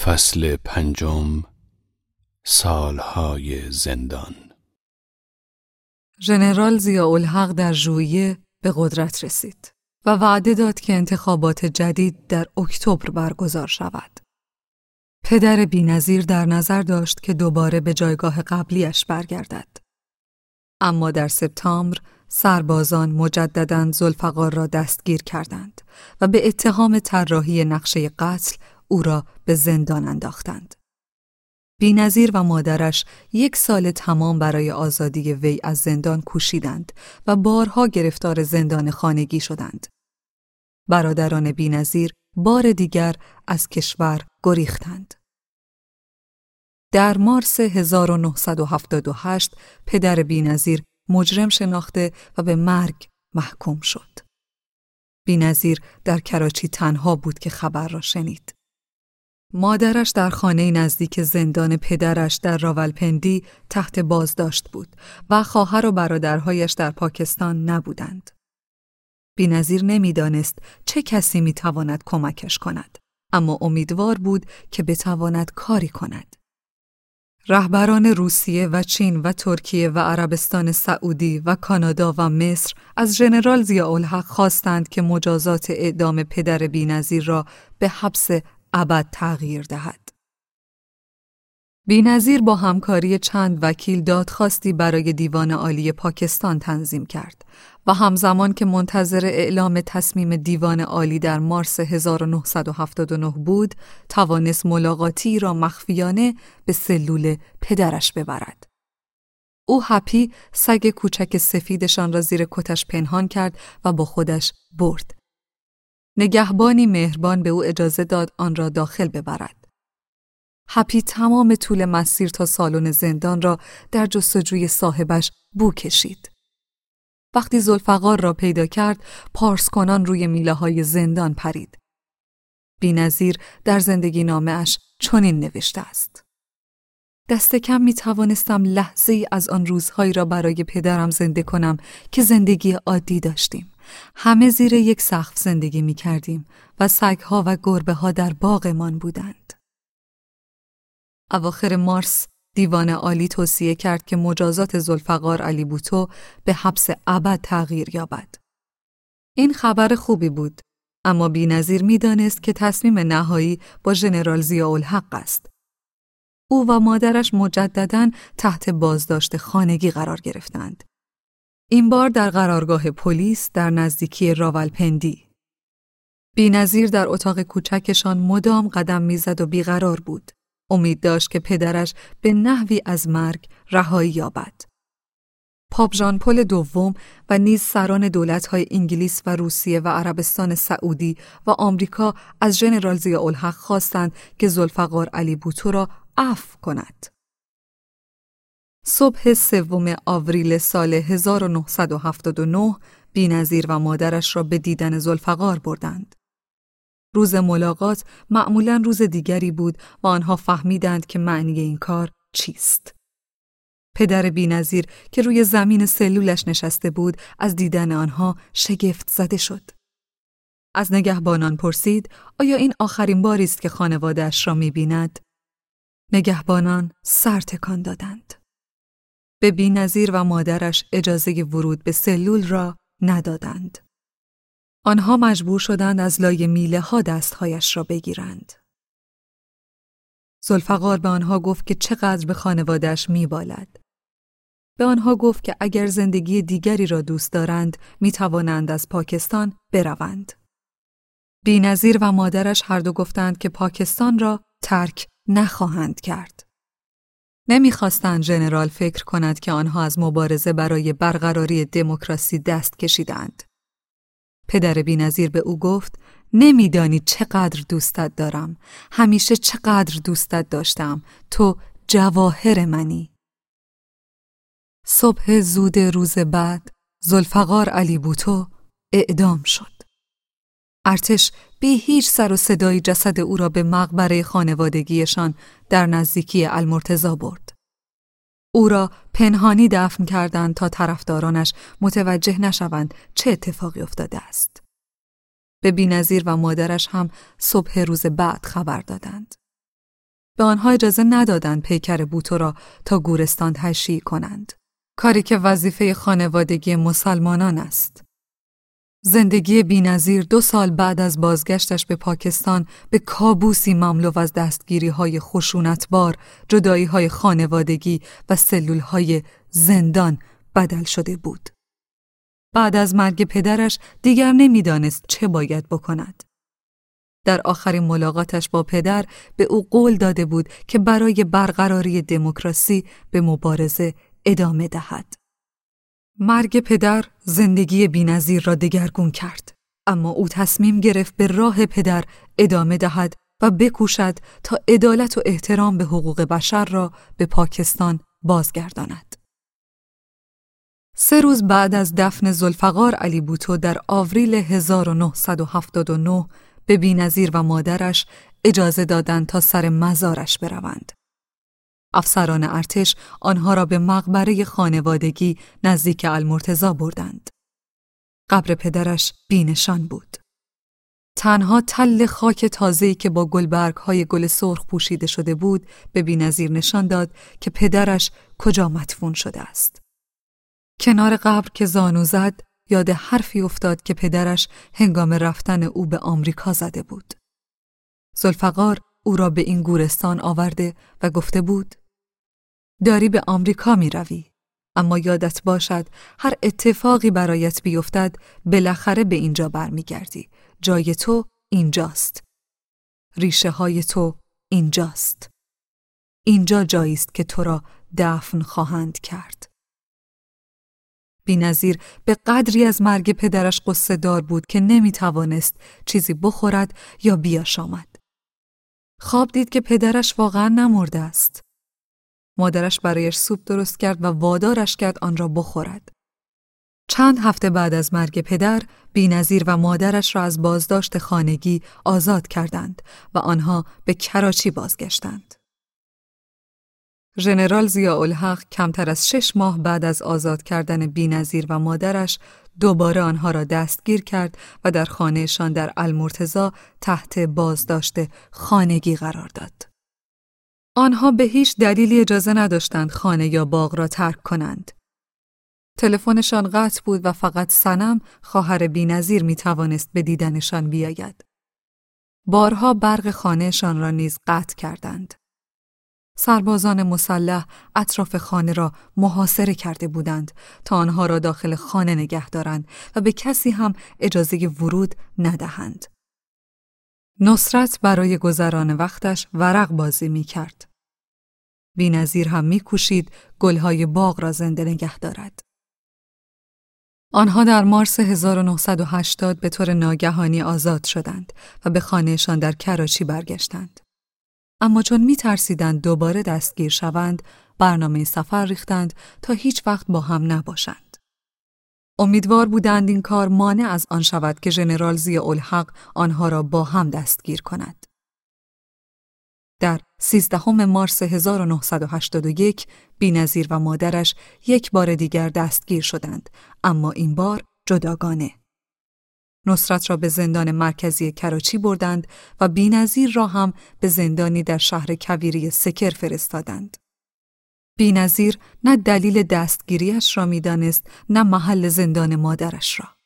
فصل پنجم، سالهای زندان. ژنرال ضیاءالحق در ژوئیه به قدرت رسید و وعده داد که انتخابات جدید در اکتبر برگزار شود. پدر بی‌نظیر در نظر داشت که دوباره به جایگاه قبلیش برگردد. اما در سپتامبر سربازان مجدداً ذوالفقار را دستگیر کردند و به اتهام طراحی نقشه قتل او را به زندان انداختند. بی‌نظیر و مادرش 1 سال تمام برای آزادی وی از زندان کوشیدند و بارها گرفتار زندان خانگی شدند. برادران بی‌نظیر بار دیگر از کشور گریختند. در مارس 1978 پدر بی‌نظیر مجرم شناخته و به مرگ محکوم شد. بی‌نظیر در کراچی تنها بود که خبر را شنید. مادرش در خانه نزدیک زندان پدرش در راولپندی تحت بازداشت بود و خواهر و برادرهایش در پاکستان نبودند. بی‌نظیر نمی‌دانست چه کسی می‌تواند کمکش کند، اما امیدوار بود که بتواند کاری کند. رهبران روسیه و چین و ترکیه و عربستان سعودی و کانادا و مصر از ژنرال ضیاءالحق خواستند که مجازات اعدام پدر بی‌نظیر را به حبس ابد تغییر دهد. بی‌نظیر با همکاری چند وکیل دادخواستی برای دیوان عالی پاکستان تنظیم کرد و همزمان که منتظر اعلام تصمیم دیوان عالی در مارس 1979 بود، توانست ملاقاتی را مخفیانه به سلول پدرش ببرد. او هپی سگ کوچک سفیدشان را زیر کتش پنهان کرد و با خودش برد. نگهبانی مهربان به او اجازه داد آن را داخل ببرد. هپی تمام طول مسیر تا سالن زندان را در جستجوی صاحبش بو کشید. وقتی ذوالفقار را پیدا کرد، پارس کنان روی میله‌های زندان پرید. بی‌نظیر در زندگی نامه‌اش چنین نوشته است: دست کم می توانستم لحظه‌ای از آن روزهایی را برای پدرم زنده کنم که زندگی عادی داشتیم. همه زیر یک سقف زندگی می کردیم و سگ‌ها و گربه‌ها در باغمان بودند. اواخر مارس دیوان عالی توصیه کرد که مجازات ذوالفقار علی بوتو به حبس ابد تغییر یابد. این خبر خوبی بود، اما بی‌نظیر می دانست که تصمیم نهایی با ژنرال ضیاءالحق است. او و مادرش مجدداً تحت بازداشت خانگی قرار گرفتند. این بار در قرارگاه پلیس در نزدیکی راولپندی. بی‌نظیر در اتاق کوچکشان مدام قدم میزد و بیقرار بود. امید داشت که پدرش به نحوی از مرگ رهایی یابد. پاپ ژان پل دوم و نیز سران دولت‌های انگلیس و روسیه و عربستان سعودی و آمریکا از ژنرال ضیاءالحق خواستند که ذوالفقار علی بوتو را عفو کند. صبح 3 آوریل سال 1979 بی‌نظیر و مادرش را به دیدن ذوالفقار بردند. روز ملاقات معمولاً روز دیگری بود و آنها فهمیدند که معنی این کار چیست. پدر بی‌نظیر که روی زمین سلولش نشسته بود از دیدن آنها شگفت زده شد. از نگهبانان پرسید آیا این آخرین باری است که خانواده‌اش را می‌بیند؟ نگهبانان سر تکان دادند. به بی‌نظیر و مادرش اجازه ورود به سلول را ندادند. آنها مجبور شدند از لای میله ها دستهایش را بگیرند. ذوالفقار به آنها گفت که چقدر به خانواده‌اش میبالد. به آنها گفت که اگر زندگی دیگری را دوست دارند می توانند از پاکستان بروند. بی‌نظیر و مادرش هر دو گفتند که پاکستان را ترک نخواهند کرد. نمی‌خواستند ژنرال فکر کند که آنها از مبارزه برای برقراری دموکراسی دست کشیدند. پدر بی‌نظیر به او گفت نمی‌دانی چقدر دوستت دارم، همیشه چقدر دوستت داشتم، تو جواهر منی. صبح زود روز بعد ذوالفقار علی بوتو اعدام شد. ارتش بی هیچ سر و صدایی جسد او را به مقبره خانوادگیشان در نزدیکی المرتضی برد. او را پنهانی دفن کردند تا طرفدارانش متوجه نشوند چه اتفاقی افتاده است. به بی‌نظیر و مادرش هم صبح روز بعد خبر دادند. به آنها اجازه ندادند پیکر بوتو را تا گورستان تشییع کنند. کاری که وظیفه خانوادگی مسلمانان است. زندگی بی‌نظیر 2 سال بعد از بازگشتش به پاکستان به کابوسی مملو از دستگیری‌های خشونتبار، جدایی‌های خانوادگی و سلول‌های زندان بدل شده بود. بعد از مرگ پدرش دیگر نمی‌دانست چه باید بکند. در آخرین ملاقاتش با پدر به او قول داده بود که برای برقراری دموکراسی به مبارزه ادامه دهد. مرگ پدر زندگی بی‌نظیر را دگرگون کرد، اما او تصمیم گرفت به راه پدر ادامه دهد و بکوشد تا عدالت و احترام به حقوق بشر را به پاکستان بازگرداند. 3 روز بعد از دفن ذوالفقار علی بوتو در آوریل 1979 به بی‌نظیر و مادرش اجازه دادند تا سر مزارش بروند. افسران ارتش آنها را به مقبره خانوادگی نزدیک المرتضی بردند. قبر پدرش بی‌نشان بود. تنها تل خاک تازه‌ای که با گلبرگ‌های گل سرخ پوشیده شده بود به بی‌نظیر نشان داد که پدرش کجا مدفون شده است. کنار قبر که زانو زد، یاد حرفی افتاد که پدرش هنگام رفتن او به آمریکا زده بود. ذوالفقار او را به این گورستان آورده و گفته بود: داری به آمریکا می روی، اما یادت باشد هر اتفاقی برایت بیفتد بالاخره به اینجا برمیگردی. جای تو اینجاست. ریشه های تو اینجاست. اینجا جایی است که تو را دفن خواهند کرد. بی‌نظیر به قدری از مرگ پدرش قصه دار بود که نمی توانست چیزی بخورد یا بیاشامد. خواب دید که پدرش واقعا نمرده است. مادرش برایش سوپ درست کرد و وادارش کرد آن را بخورد. چند هفته بعد از مرگ پدر، بی‌نظیر و مادرش را از بازداشت خانگی آزاد کردند و آنها به کراچی بازگشتند. ژنرال ضیاءالحق کمتر از 6 ماه بعد از آزاد کردن بی‌نظیر و مادرش دوباره آنها را دستگیر کرد و در خانه‌شان در المرتضی تحت بازداشت خانگی قرار داد. آنها به هیچ دلیلی اجازه نداشتند خانه یا باغ را ترک کنند. تلفنشان قطع بود و فقط صنم خواهر بی‌نظیر می توانست به دیدنشان بیاید. بارها برق خانهشان را نیز قطع کردند. سربازان مسلح اطراف خانه را محاصره کرده بودند تا آنها را داخل خانه نگه دارند و به کسی هم اجازه ورود ندهند. نصرت برای گذران وقتش ورق بازی می کرد. بی‌نظیر هم می کوشید گلهای باغ را زنده نگه دارد. آنها در مارس 1980 به طور ناگهانی آزاد شدند و به خانهشان در کراچی برگشتند. اما چون می ترسیدند دوباره دستگیر شوند، برنامه سفر ریختند تا هیچ وقت با هم نباشند. امیدوار بودند این کار مانع از آن شود که ژنرال ضیاءالحق آنها را با هم دستگیر کند. در 13 مارس 1981 بی‌نظیر و مادرش یک بار دیگر دستگیر شدند، اما این بار جداگانه. نصرت را به زندان مرکزی کراچی بردند و بی‌نظیر را هم به زندانی در شهر کویری سکر فرستادند. بی‌نظیر نه دلیل دستگیریش را می‌دانست، نه محل زندان مادرش را.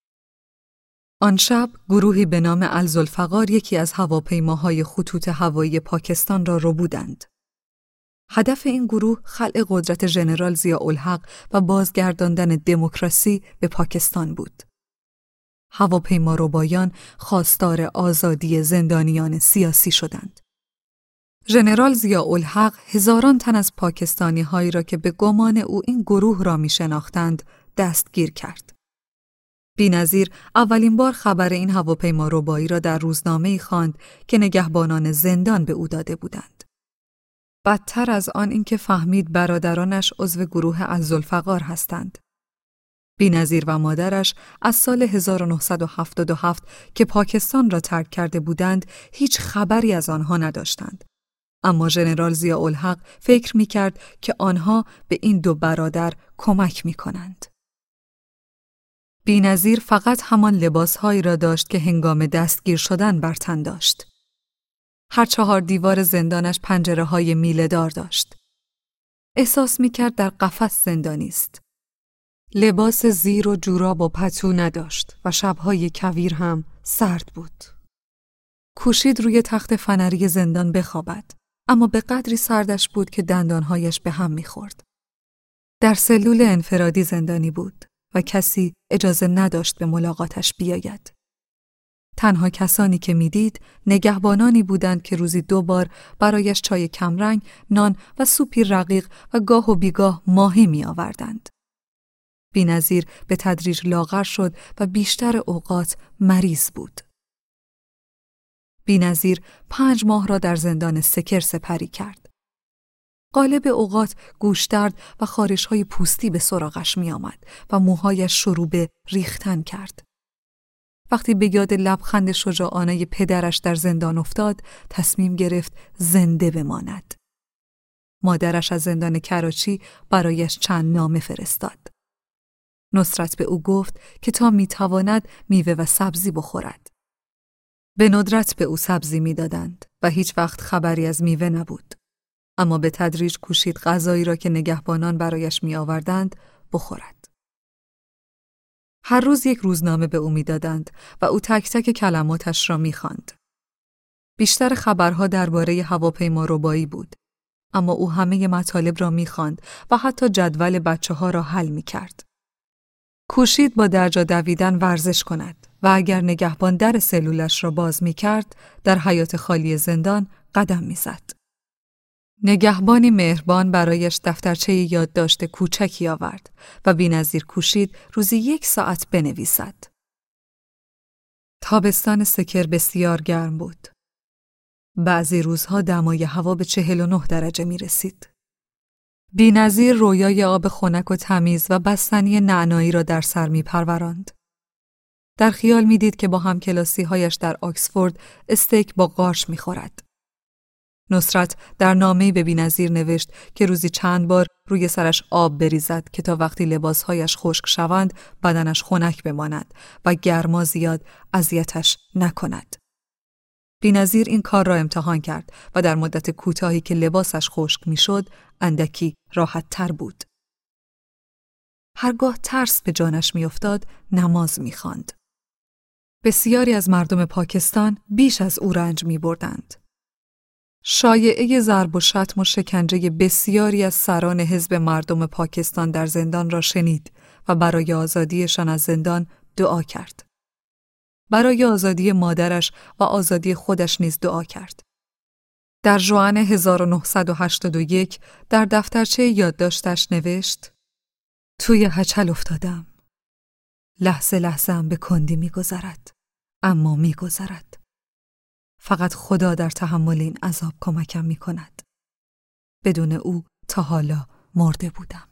آن شب گروهی به نام الذوالفقار یکی از هواپیماهای خطوط هوایی پاکستان را ربودند. هدف این گروه خلع قدرت ژنرال ضیاءالحق و بازگرداندن دموکراسی به پاکستان بود. هواپیما ربایان خواستار آزادی زندانیان سیاسی شدند. ژنرال ضیاءالحق هزاران تن از پاکستانی‌هایی را که به گمان او این گروه را می‌شناختند دستگیر کرد. بی‌نظیر اولین بار خبر این هواپیما ربایی را در روزنامه‌ای خواند که نگهبانان زندان به او داده بودند. بدتر از آن اینکه فهمید برادرانش عضو گروه الذوالفقار هستند. بی‌نظیر و مادرش از سال 1977 که پاکستان را ترک کرده بودند هیچ خبری از آنها نداشتند. اما ژنرال ضیاءالحق فکر می‌کرد که آنها به این 2 برادر کمک می‌کنند. بی‌نظیر فقط همان لباسهایی را داشت که هنگام دستگیر شدن بر تن داشت. هر 4 دیوار زندانش پنجره‌های میله‌دار داشت. احساس می‌کرد در قفس زندانی است. لباس زیر و جوراب و پتو نداشت و شب‌های کویر هم سرد بود. کوشید روی تخت فنری زندان بخوابد، اما به قدری سردش بود که دندانهایش به هم می‌خورد. در سلول انفرادی زندانی بود و کسی اجازه نداشت به ملاقاتش بیاید. تنها کسانی که میدید نگهبانانی بودند که روزی 2 بار برایش چای کمرنگ، نان و سوپی رقیق و گاه و بیگاه ماهی می آوردند. بی‌نظیر به تدریج لاغر شد و بیشتر اوقات مریض بود. بی‌نظیر 5 ماه را در زندان سکر سپری کرد. غالب اوقات گوشدرد و خارش‌های پوستی به سراغش می آمد و موهایش شروع به ریختن کرد. وقتی به یاد لبخند شجاعانه پدرش در زندان افتاد، تصمیم گرفت زنده بماند. مادرش از زندان کراچی برایش چند نامه فرستاد. نصرت به او گفت که تا میتواند میوه و سبزی بخورد. به ندرت به او سبزی میدادند و هیچ وقت خبری از میوه نبود. اما به تدریج کوشید غذایی را که نگهبانان برایش میآوردند بخورد. هر روز 1 روزنامه به او میدادند و او تک تک کلماتش را می‌خواند. بیشتر خبرها درباره هواپیما ربایی بود، اما او همه مطالب را می‌خواند و حتی جدول بچه‌ها را حل می‌کرد. کوشید با درجا دویدن ورزش کند و اگر نگهبان در سلولش را باز می‌کرد، در حیاط خالی زندان قدم می‌زد. نگهبانی مهربان برایش دفترچه یادداشت کوچکی آورد و بی‌نظیر کوشید روزی 1 ساعت بنویسد. تابستان سکر بسیار گرم بود. بعضی روزها دمای هوا به 49 درجه می رسید. بی‌نظیر رویای آب خنک و تمیز و بستنی نعنایی را در سر می پروراند. در خیال می دید که با همکلاسی‌هایش در آکسفورد استیک با قارچ می خورد. نصرت در نامه‌ای به بی‌نظیر نوشت که روزی چند بار روی سرش آب بریزد که تا وقتی لباسهایش خشک شوند بدنش خنک بماند و گرما زیاد اذیتش نکند. بی‌نظیر این کار را امتحان کرد و در مدت کوتاهی که لباسش خشک می‌شد اندکی راحت‌تر بود. هرگاه ترس به جانش می‌افتاد نماز می‌خواند. بسیاری از مردم پاکستان بیش از او رنج می‌بردند. شایعه ضرب و شتم و شکنجه بسیاری از سران حزب مردم پاکستان در زندان را شنید و برای آزادیشان از زندان دعا کرد. برای آزادی مادرش و آزادی خودش نیز دعا کرد. در ژوئن 1981 در دفترچه یادداشتش نوشت: توی هچل افتادم. لحظه لحظه هم به کندی می‌گذرد، اما می‌گذرد. فقط خدا در تحمل این عذاب کمکم می‌کند. بدون او تا حالا مرده بودم.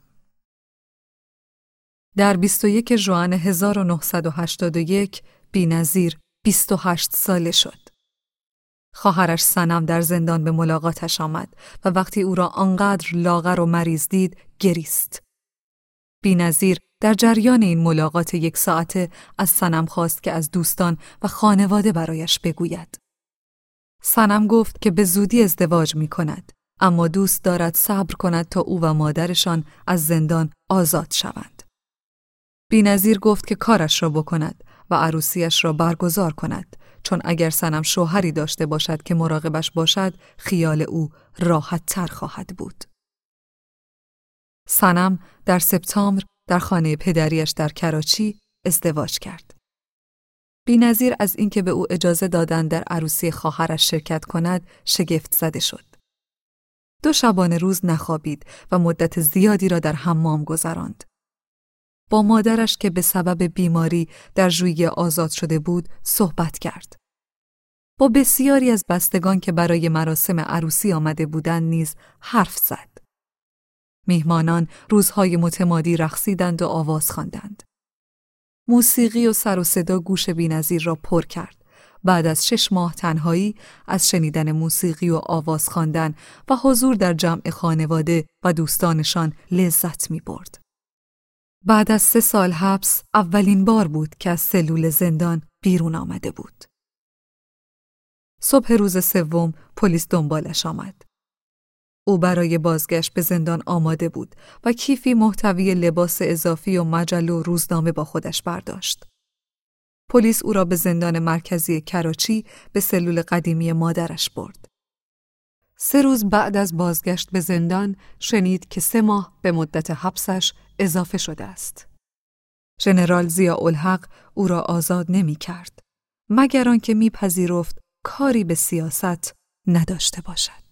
در 21 ژوئن 1981 بی‌نظیر 28 ساله شد. خواهرش صنم در زندان به ملاقاتش آمد و وقتی او را آنقدر لاغر و مریض دید گریست. بی‌نظیر در جریان این ملاقات 1 ساعته از صنم خواست که از دوستان و خانواده برایش بگوید. صنم گفت که به زودی ازدواج می کند، اما دوست دارد صبر کند تا او و مادرشان از زندان آزاد شوند. بی‌نظیر گفت که کارش را بکند و عروسیش را برگزار کند، چون اگر صنم شوهری داشته باشد که مراقبش باشد، خیال او راحت تر خواهد بود. صنم در سپتامبر در خانه پدریش در کراچی ازدواج کرد. بی‌نظیر از اینکه به او اجازه دادند در عروسی خواهرش شرکت کند شگفت زده شد. 2 شبانه روز نخوابید و مدت زیادی را در حمام گذراند. با مادرش که به سبب بیماری در ژوئیه آزاد شده بود صحبت کرد. با بسیاری از بستگان که برای مراسم عروسی آمده بودند نیز حرف زد. میهمانان روزهای متمادی رقصیدند و آواز خواندند. موسیقی و سر و صدا گوش بی‌نظیر را پر کرد. بعد از 6 ماه تنهایی از شنیدن موسیقی و آواز خواندن و حضور در جمع خانواده و دوستانشان لذت می برد. بعد از 3 سال حبس اولین بار بود که از سلول زندان بیرون آمده بود. صبح روز سوم پلیس دنبالش آمد. او برای بازگشت به زندان آماده بود و کیفی محتوی لباس اضافی و مجله و روزنامه با خودش برداشت. پلیس او را به زندان مرکزی کراچی به سلول قدیمی مادرش برد. 3 روز بعد از بازگشت به زندان شنید که 3 ماه به مدت حبسش اضافه شده است. ژنرال ضیاءالحق او را آزاد نمی کرد مگر آنکه میپذیرفت کاری به سیاست نداشته باشد.